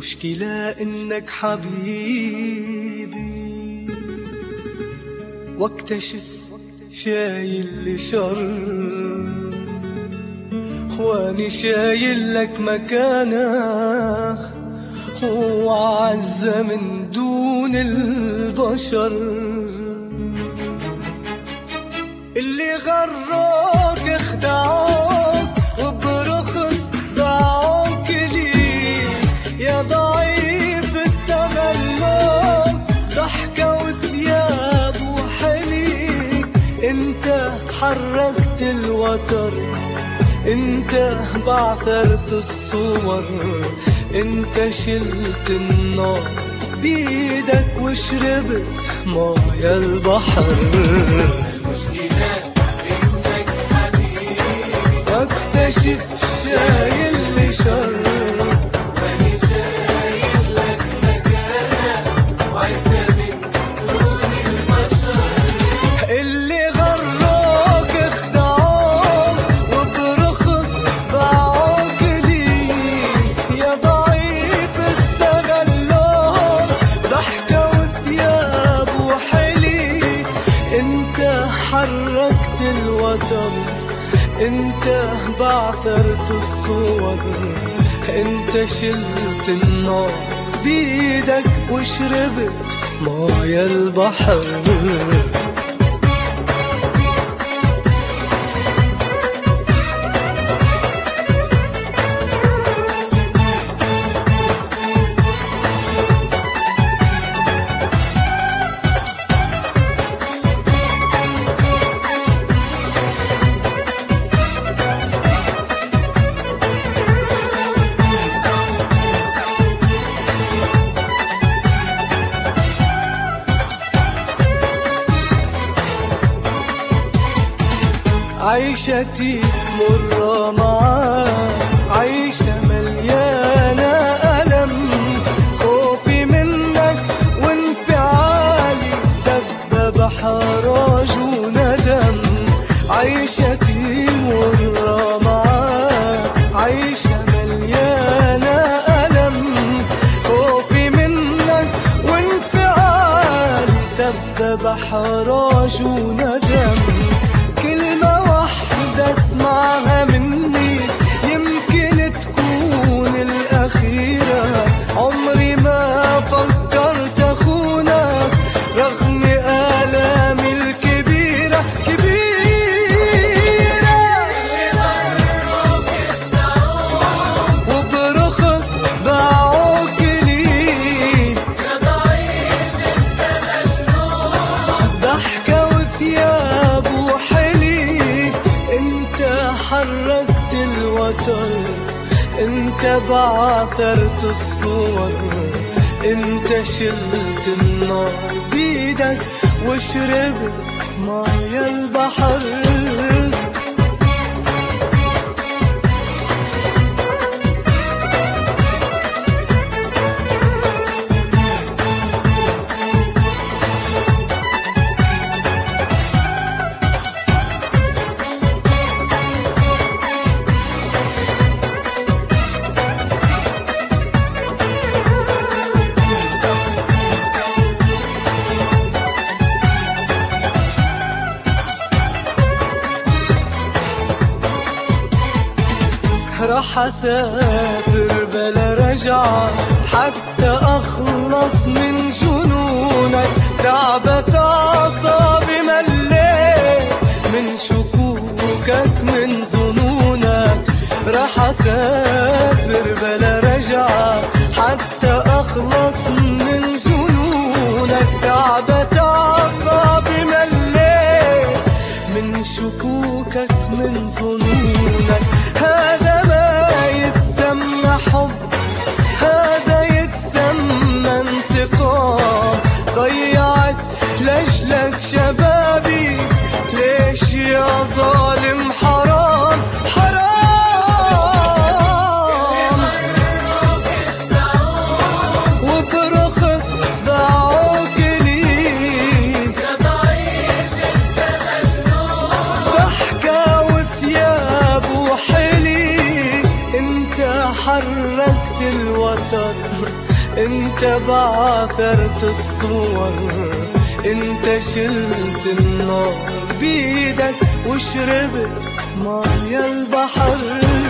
المشكلة إنك حبيبي واكتشف شايل لي شر، واني شايل لك مكانه وعز من دون البشر. اللي غروك اخدعوك وبرخص باعوك ليه، يا ضعيف استغلوك ضحكة وثياب وحليك. انت حركت الوتر، انت بعثرت الصور، انت شلت النار بيدك وشربت مايا البحر. المشكلة انك حبيبي واكتشف شايل لي شر، واني شايل لك مكانة وعزة من دون البشر. اللي غروك اخدعوك وبرخص باعوك ليه، يا ضعيف استغلوك ضحكة وثياب وحليك. انت حركت الوتر، انت بعثرت الصور، انت شلت النار بيدك وشربت مايا البحر. عيشتي مرة معاك، عيشة مليانة ألم، خوفي منك وانفعالي سبب حراج وندم. عيشتي مرة معاك، عيشة مليانة ألم، خوفي منك وانفعالي سبب حراج وندم. اسمعها مني يمكن تكون الأخيرة، عمري ما فكرت أخونك رغم آلامي الكبيرة كبيرة. اللي غروك اخدعوك وبرخص باعوك ليه، يا ضعيف استغلوك ضحكة وثياب وحليك. انت حركت الوتر، انت بعثرت الصور، انت شلت النار بيدك وشربت مايا البحر. راح اسافر بلا رجعة حتى اخلص من جنونك، تعبت اعصابي مليت من شكوكك من ظنونك. راح اسافر بلا رجعة حتى اخلص من جنونك، تعبت اعصابي مليت من شكوكك من ظنونك. هذا ما يتسمى حب، هذا يتسمى انتقام. ضيعت لأجلك شبابي، ليش يا ظالم حرام حرام. غروك اخدعوك انت بعثرت الصور، انت شلت النار بيدك وشربت مايا البحر.